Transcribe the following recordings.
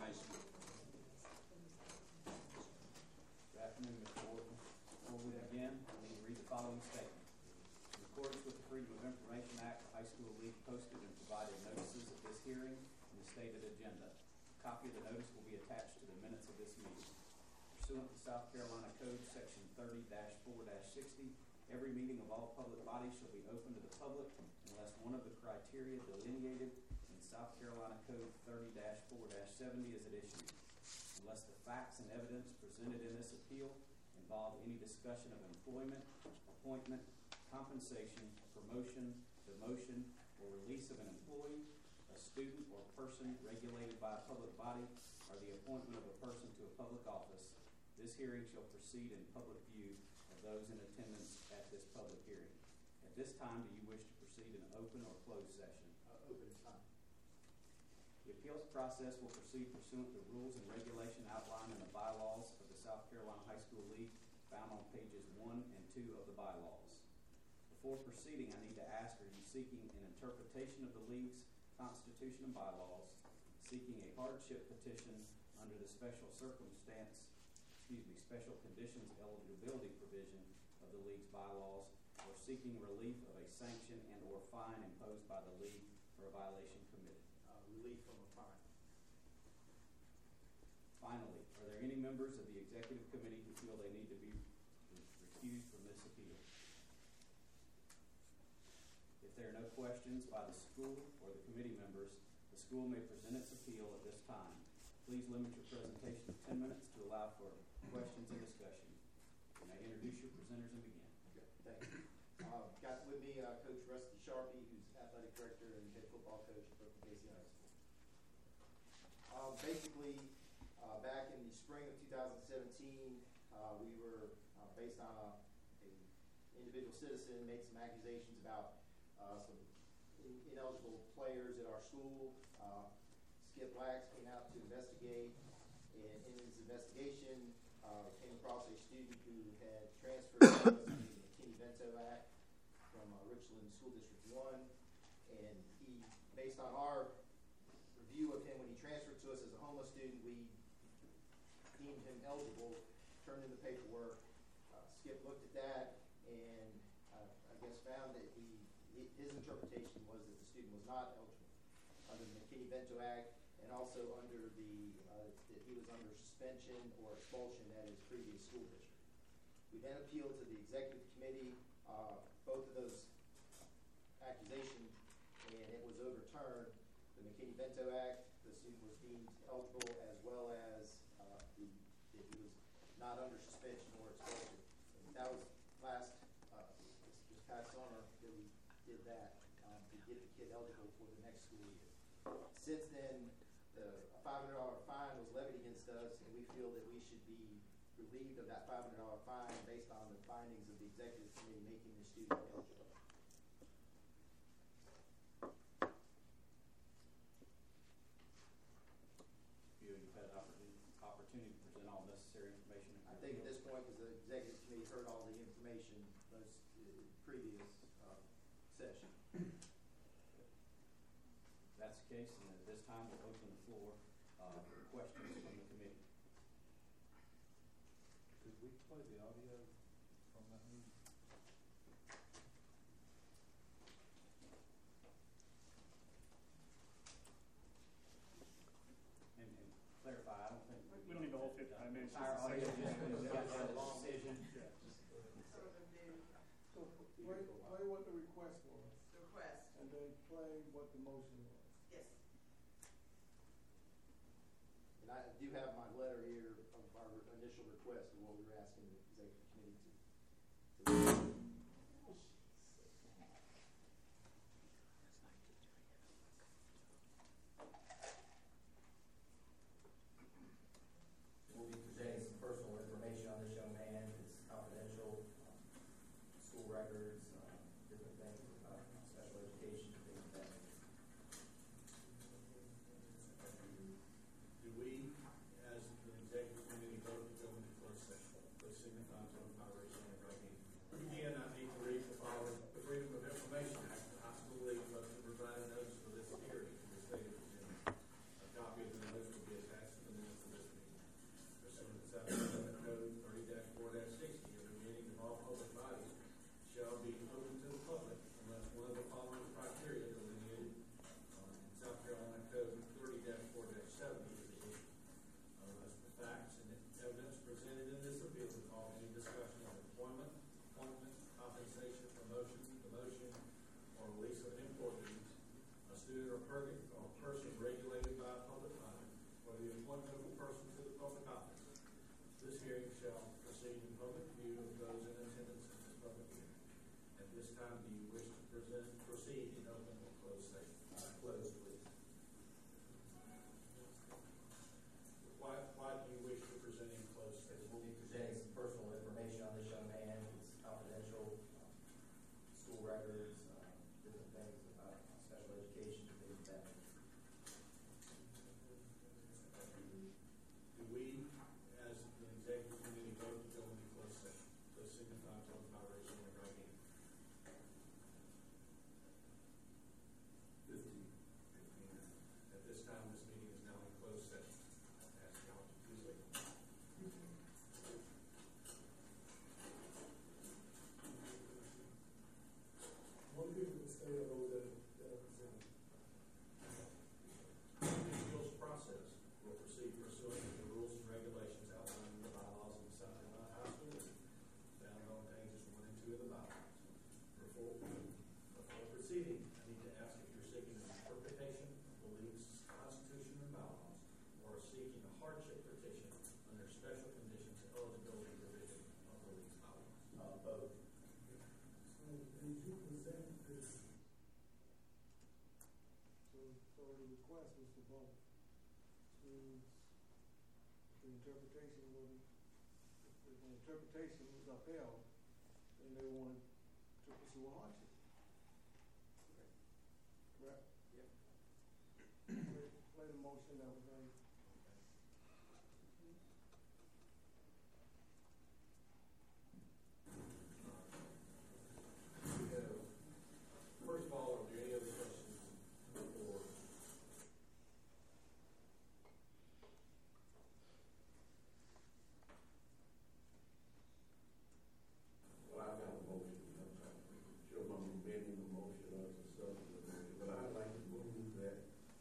High School. Good afternoon, Mr. Wharton. Before we begin, I need to read the following statement. In accordance with the Freedom of Information Act, the High School League posted and provided notices of this hearing and the stated agenda. A copy of the notice will be attached to the minutes of this meeting. Pursuant to South Carolina Code Section 30-4-60, every meeting of all public bodies shall be open to the public unless one of the criteria delineated in South Carolina Code 30-4-70 is at issue. Unless the facts and evidence presented in this appeal involve any discussion of employment, appointment, compensation, promotion, demotion, or release of an employee, a student or person regulated by a public body, or the appointment of a person to a public office, this hearing shall proceed in public view of those in attendance at this public hearing. At this time, do you wish to proceed in open or closed session? Open time. The appeals process will proceed pursuant to rules and regulation outlined in the bylaws of the South Carolina High School League, found on pages 1 and 2 of the bylaws. Before proceeding, I need to ask, are you seeking an interpretation of the League's Constitution and bylaws, seeking a hardship petition under the special conditions eligibility provision of the League's bylaws, or seeking relief of a sanction and or fine imposed by the League for a violation committed? Relief from a fine. Finally, are there any members of the executive committee who feel they need to be recused from this appeal? If there are no questions by the school or the committee members, the school may present its appeal at this time. Please limit your presentation to 10 minutes to allow for questions and discussion. You may introduce your presenters and begin. Okay, thank you. Got with me Coach Rusty Sharpie, who's athletic director and head football coach for Casey High School. Back in the spring of 2017, we were, based on a individual citizen, made some accusations about some ineligible players at our school. Skip Wax came out to investigate, and in his investigation, came across a student who had transferred to us under the McKinney-Vento Act from Richland School District 1, and he, based on our review of him when he transferred to us as a homeless student, we deemed him eligible, turned in the paperwork. Skip looked at that and I guess found that his interpretation was that the student was not eligible under the McKinney-Vento Act, and also under that he was under suspension or expulsion at his previous school district. We then appealed to the executive committee both of those accusations, and it was overturned. The McKinney-Vento Act, the student was deemed eligible, as well as that he was not under suspension or expulsion. And that was this past summer that we did that to get the kid eligible for the next school year. Since then, a $500 fine was levied against us, and we feel that we should be relieved of that $500 fine based on the findings of the executive committee making the student eligible. You've had an opportunity to present all necessary information. I think at this point, because the executive committee heard all the information previous session. If that's the case, and at this time we'll open the floor for questions from the committee. Could we play the audio from that meeting? And clarify, I don't think we don't need the whole 55 minutes. Our audio just got a long decision. Yeah. So play what the request was. The request. And then play what the motion was. Yes. And I do have my letter here of our initial request of what we were asking the executive committee to. We'll be presenting some personal information on this young man. It's confidential, school records, different things about special education, things like that. Do we, as the executive committee, vote to go into closed session? or release of employees, a student or person regulated by a public body, or the appointment of a person to the public office. This hearing shall proceed in public view of those in attendance at this public hearing. At this time, do you wish to proceed in open or closed session? Closed, please. Why do you wish to present in closed session? We'll be presenting some personal information on this young man. It's confidential, school records, different things about special education, things like that. Do we, as the executive committee, vote to go into closed session? Please signify by raising your right hand. 15. At this time, this meeting is now in closed session. I ask y'all to please wait. One people can stay on those that are presented. The appeals process will proceed pursuant to the rules and regulations outlined in the bylaws of the South Carolina High School, found on pages 1 and 2 of the bylaws. Before proceeding, I need to ask if you're seeking an interpretation of the league's constitution and bylaws, or seeking a hardship petition under special conditions eligibility provision of the league's bylaws. Both. So, did you present this? So the request was for both. So the interpretation was, if the interpretation was upheld, then they wanted to pursue a hardship. Correct? Yep. Play the motion that was made. First of all, are there any other questions before? Well, I've got a motion. I'm sure I'm amending the motion as a substitute, but I'd like to move that,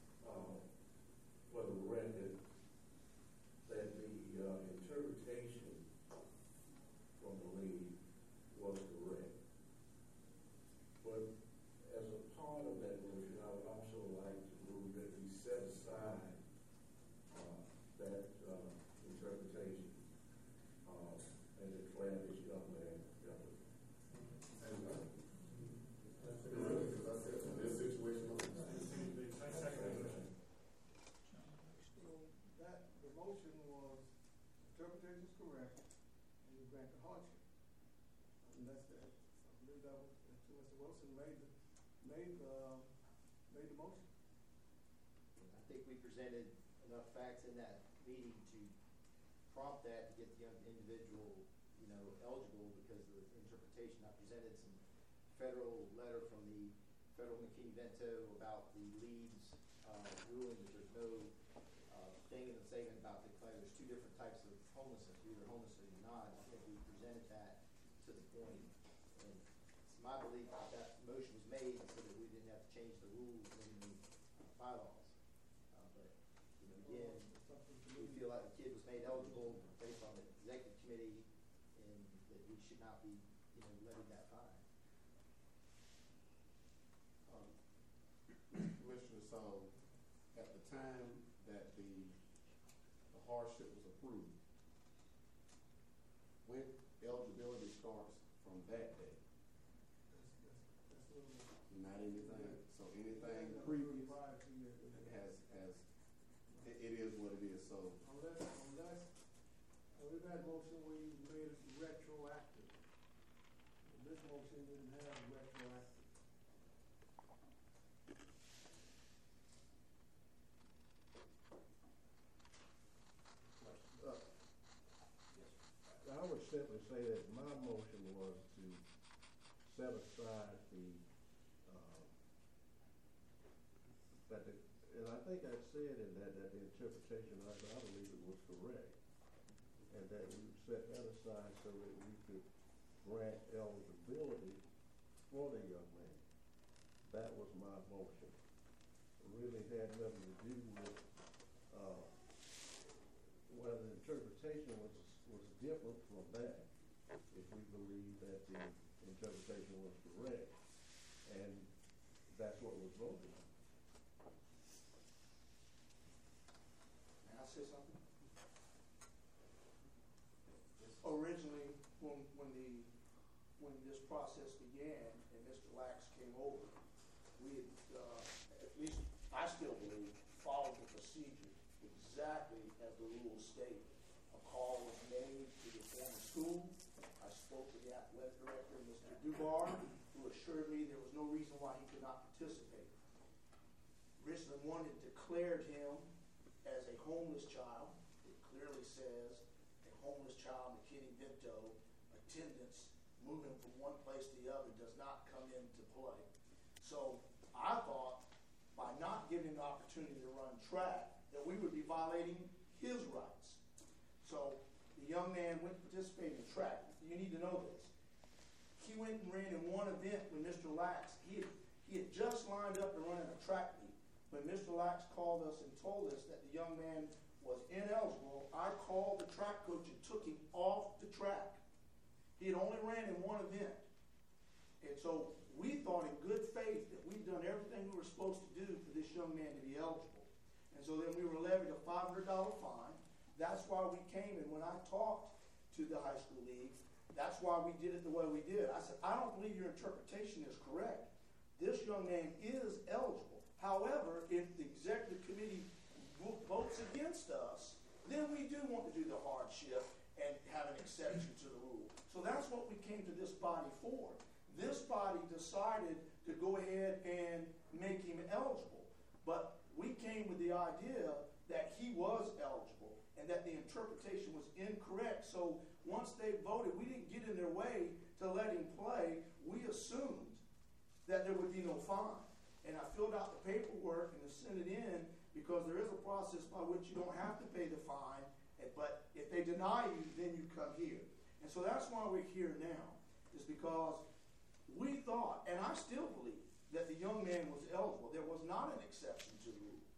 for the record, that the interpretation from the league was correct. But as a part of that motion, I would also like to move that we set aside that interpretation and declare this young man guilty. This situation. So that, the motion was, interpretation is correct, and you grant the hardship. Unless that, I believe that was, Mr. Wilson made the motion. I think we presented enough facts in that meeting to prompt that, to get the young individual, eligible, because the interpretation, I presented some federal letter from the federal McKinney-Vento about the league's ruling that there's no thing in the statement about there's two different types of homelessness. You're either homeless or you're not. I think we presented that to the point. And it's my belief that that motion was made so that we didn't have to change the rules in the bylaws. But, again, we feel like the kid was made eligible based on the executive committee, and that we should not be, levying that fine. Commissioner, so at the time that the hardship was approved, when eligibility starts from that day, That's what it was. not anything. So anything Anything that was previous prior to your- it is what it is. So Unless we've had motion where you made it retroactive. This motion didn't have retroactive. I would simply say that my motion was to set aside and I think I said in that the interpretation, I believe it was correct, and that we would set that aside so that we could grant eligibility for the young man. That was my motion. It really had nothing to do with whether the interpretation was different from that, if we believe that the interpretation was correct. And that's what was voted on. May I say something? Just- Originally, when this process began and Mr. Lax came over, we had, at least I still believe, followed the procedure exactly as the rules stated. A call was made to the former school. I spoke to the athletic director, Mr. Dubar, who assured me there was no reason why he could not participate. Richland One had declared him as a homeless child. It clearly says a homeless child, McKinney-Vento, attendance, moving from one place to the other does not come into play. So I thought by not giving him the opportunity to run track that we would be violating his rights. So the young man went to participate in track. You need to know this. He went and ran in one event with Mr. Lax. He had just lined up to run in a track meet. When Mr. Lax called us and told us that the young man was ineligible, I called the track coach and took him off the track. He had only ran in one event. And so we thought in good faith that we'd done everything we were supposed to do for this young man to be eligible. And so then we were levied a $500 fine. That's why we came, and when I talked to the high school league, that's why we did it the way we did. I said, I don't believe your interpretation is correct. This young man is eligible. However, if the executive committee votes against us, then we do want to do the hardship and have an exception to the rule. So that's what we came to this body for. This body decided to go ahead and make him eligible. But we came with the idea that he was eligible and that the interpretation was incorrect. So once they voted, we didn't get in their way to let him play. We assumed that there would be no fine. And I filled out the paperwork and sent it in because there is a process by which you don't have to pay the fine. But if they deny you, then you come here. And so that's why we're here now, is because we thought, and I still believe, that the young man was eligible. There was not an exception to the rule.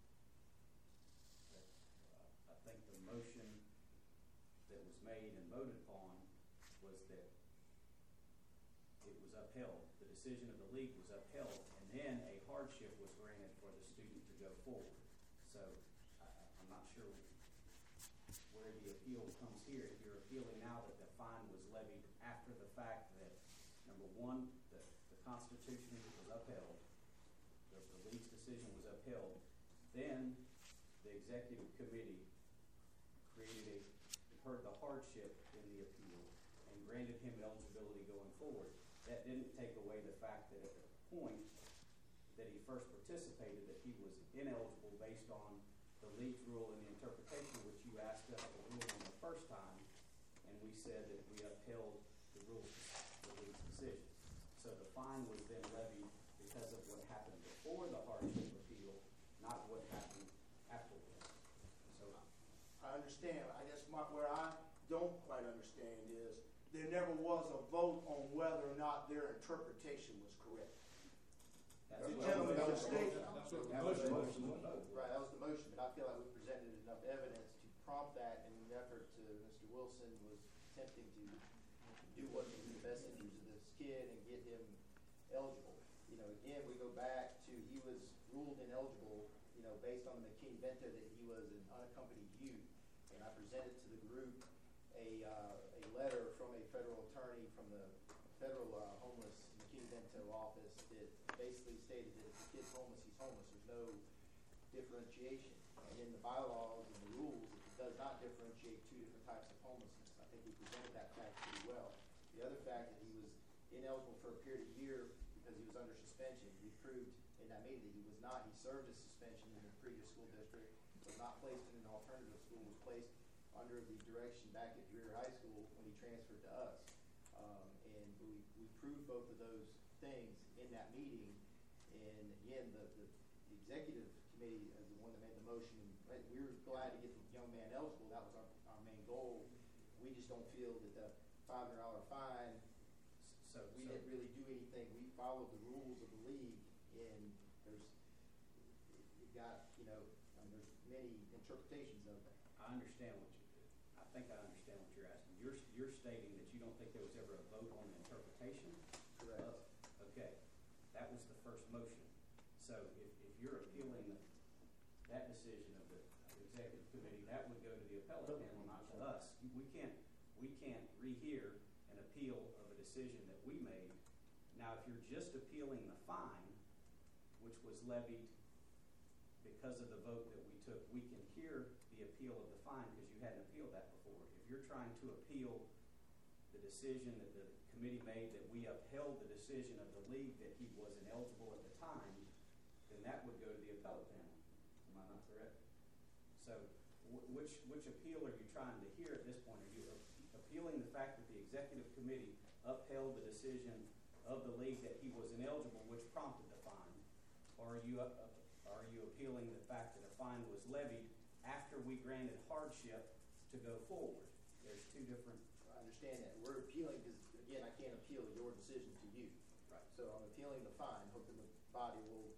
I think the motion that was made and voted upon was that it was upheld. The decision of the league was upheld, and then a hardship was granted for the student to go forward. So I'm not sure where the appeal comes here. If you're appealing now that the fine was levied after the fact that, number one, the Constitution was upheld, the league's decision was upheld, then the executive committee heard the hardship in the appeal and granted him eligibility going forward. That didn't take away the fact that at the point that he first participated, that he was ineligible based on the league's rule and the interpretation which you asked us to rule on the first time, and we said that we upheld the rules, the league's decision. So the fine was then levied because of what happened before the hardship appeal, not what happened afterwards. So I understand. I guess where I don't quite understand is there never was a vote on whether or not their interpretation was correct. that's The what gentleman that just stated. that was the motion. Right, that was the motion, but I feel like we presented enough evidence to prompt that in an effort to, Mr. Wilson was attempting to do what was in the best interest of this kid and get him eligible. You know, again, we go back to, he was ruled ineligible, you know, based on the McKinney-Vento that he was an unaccompanied youth. And I presented to the group a letter from a federal attorney from the federal homeless McKinney-Vento office that basically stated that if the kid's homeless, he's homeless. There's no differentiation. And in the bylaws and the rules, it does not differentiate two different types of homelessness. I think we presented that fact pretty well. The other fact that he was ineligible for a period of a year because he was under suspension. We proved in that meeting that he was not. He served his suspension in the previous school district, was not placed in an alternative school, was placed under the direction back at Greer High School when he transferred to us. And we proved both of those things in that meeting. And again, the executive committee is the one that made the motion. We were glad to get the young man eligible. That was our main goal. We just don't feel that the $500 fine, we didn't really do anything. We followed the rules of the league, and there's many interpretations of that. I understand I think I understand what you're asking. You're stating that you don't think there was ever a vote on the interpretation? Correct. Okay. That was the first motion. So if you're appealing that decision of the executive committee, that would go to the appellate panel, not to us. We can't rehear an appeal of a decision that we made. Now, if you're just appealing the fine, which was levied because of the vote that we took, we can hear the appeal of the fine because you hadn't appealed that before. If you're trying to appeal the decision that the committee made that we upheld the decision of the league that he was ineligible at the time, then that would go to the appellate panel. Am I not correct? So which appeal are you trying to hear at this point? Are you appealing the fact that the executive committee upheld the decision of the league that he was ineligible, which prompted the fine? Or are you appealing the fact that a fine was levied after we granted hardship to go forward? There's two different... I understand that. We're appealing because, again, I can't appeal your decision to you. Right. So I'm appealing the fine, hoping the body will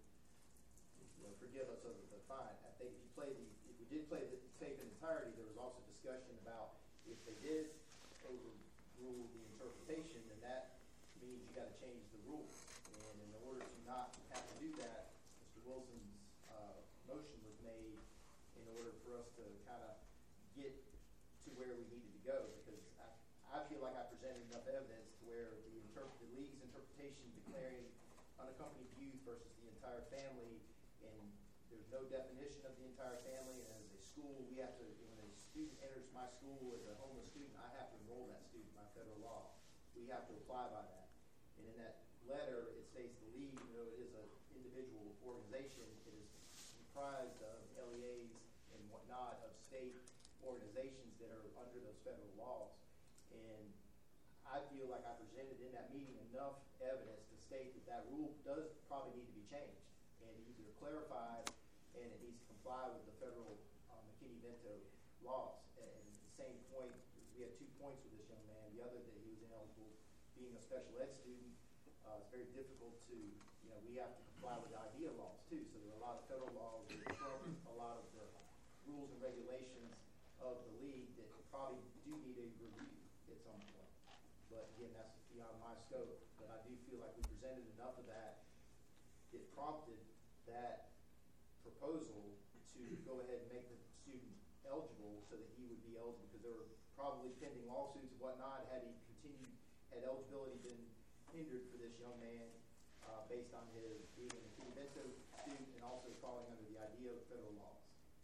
forgive us of the fine. I think if we did play the tape in entirety, there was also discussion about if they did overrule the interpretation, then that means you got to change the rules. And in order to not have to do that, Mr. Wilson's motion was made in order for us to kind of get to where we needed to go, because I feel like I presented enough evidence to where the league's interpretation declaring unaccompanied youth versus the entire family, and there's no definition of the entire family, and as a school, we have to, when a student enters my school as a homeless student, I have to enroll that student by federal law. We have to apply by that. And in that letter, it states the league, even though it is an individual organization, it is comprised of LEAs and whatnot of state organizations that are under those federal laws. And I feel like I presented in that meeting enough evidence to state that that rule does probably need to be changed and either clarified, and it needs to comply with the federal McKinney-Vento laws. And the same point, we had 2 points with this young man. The other, that he was ineligible, being a special ed student, it's very difficult to, we have to comply with the IDEA laws too. So there are a lot of federal laws that trump a lot of the rules and regulations of the league that probably do need a review at some point. But again, that's beyond my scope. But I do feel like we presented enough of that. It prompted that proposal to go ahead and make the student eligible so that he would be eligible, because there were probably pending lawsuits and whatnot had eligibility been hindered for this young man based on his being a McKinney-Vento student and also falling under the IDEA of federal laws.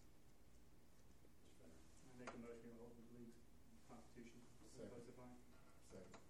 I make a motion to hold the league's constitution. Second. Fine. Second.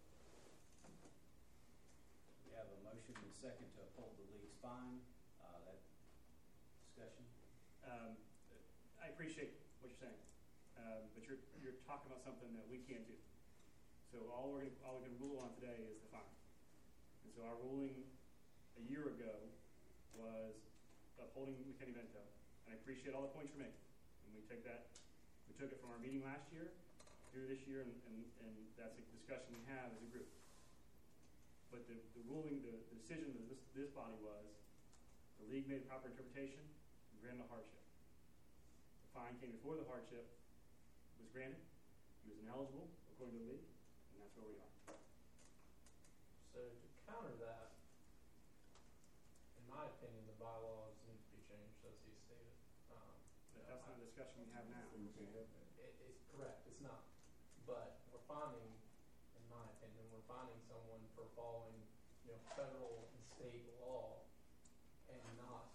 We have a motion and a second to uphold the league's fine. That discussion? I appreciate what you're saying, but you're talking about something that we can't do. So all we can rule on today is the fine. And so our ruling a year ago was upholding McKinney-Vento, and I appreciate all the points you're making. And we took it from our meeting last year through this year, and that's a discussion we have as a group. But the ruling, the decision of this body was the league made a proper interpretation and granted a hardship. The fine came before the hardship was granted. He was ineligible according to the league, and that's where we are. So to counter that, in my opinion, the bylaws need to be changed, as he stated. That's not a discussion we have now. It's correct, it's not. But we're finding, in my opinion, someone for following, federal and state law and not,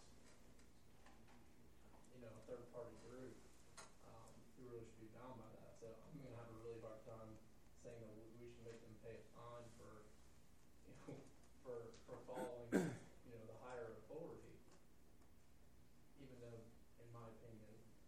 a third-party group who really should be bound by that. So I'm going to have a really hard time saying that we should make them pay a fine for following, the higher authority, even though, in my opinion,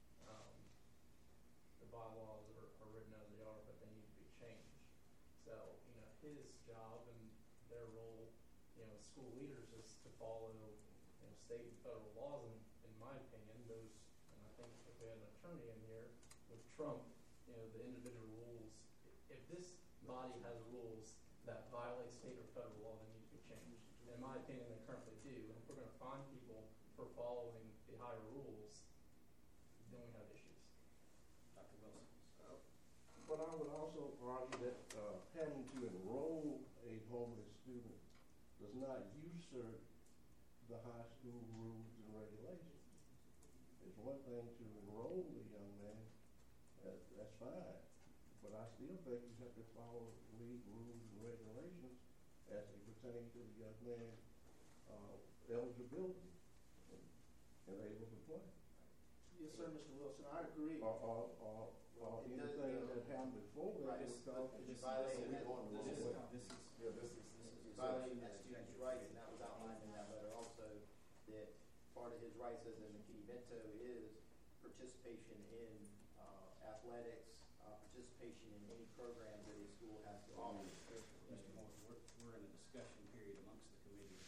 the bylaws are written as they are, but they need to be changed. So, his job and their role, as school leaders, is to follow, state and federal laws. And in my opinion, those, and I think if we had an attorney in here, would trump, the individual rules. If this body has rules that violate state or federal law, they need to be changed. In my opinion, they currently do. And if we're going to fine people for following the higher rules, then we have issues. Dr. Wilson. But I would also argue that having to enroll a homeless student does not usurp the high school rule regulations. It's one thing to enroll the young man, that's fine, but I still think you have to follow league rules and regulations as they pertain to the young man's eligibility and able to play. Yes, sir, Mr. Wilson, I agree. Or It does anything go- that happened before that Right, was but called. it's violating that, This is, violating that student's rights, and that was outlined in that letter also, that part of his rights as a McKinney-Vento is participation in athletics, participation in any program that his school has to offer. Mr. Morgan, we're in a discussion period amongst the committee.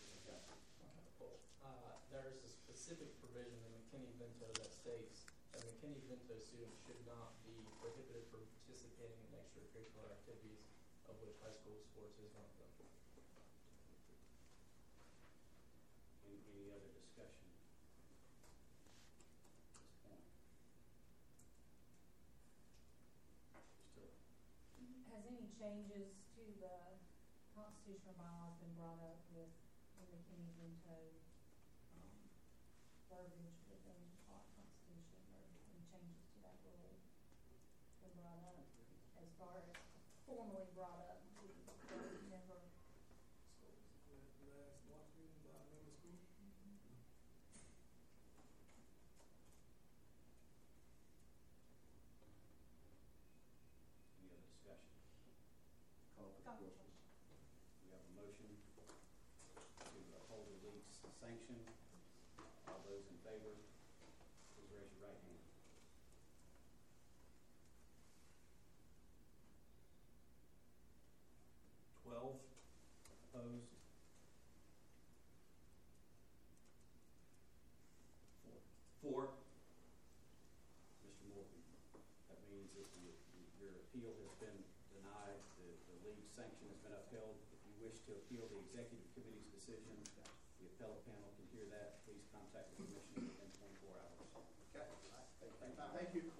There's a specific provision in McKinney-Vento that states that McKinney-Vento students should not be prohibited from participating in extracurricular activities, of which high school sports is one of them. Any other discussion at this point? Still, Has any changes to the constitutional bylaws been brought up with the McKinney-Vento verbiage within our constitution, or any changes to that rule been brought up as far as formally brought up to the member schools? Last March meeting by member school? any other discussion? Call for the Call. question. We have a motion to uphold the league's sanction. All those in favor, please raise your right hand. Opposed? Four. Mr. Morgan, that means that your appeal has been denied, the league's sanction has been upheld. If you wish to appeal the executive committee's decision, the appellate panel can hear that. Please contact the commission within 24 hours. Okay, all right, thank you. Thank you.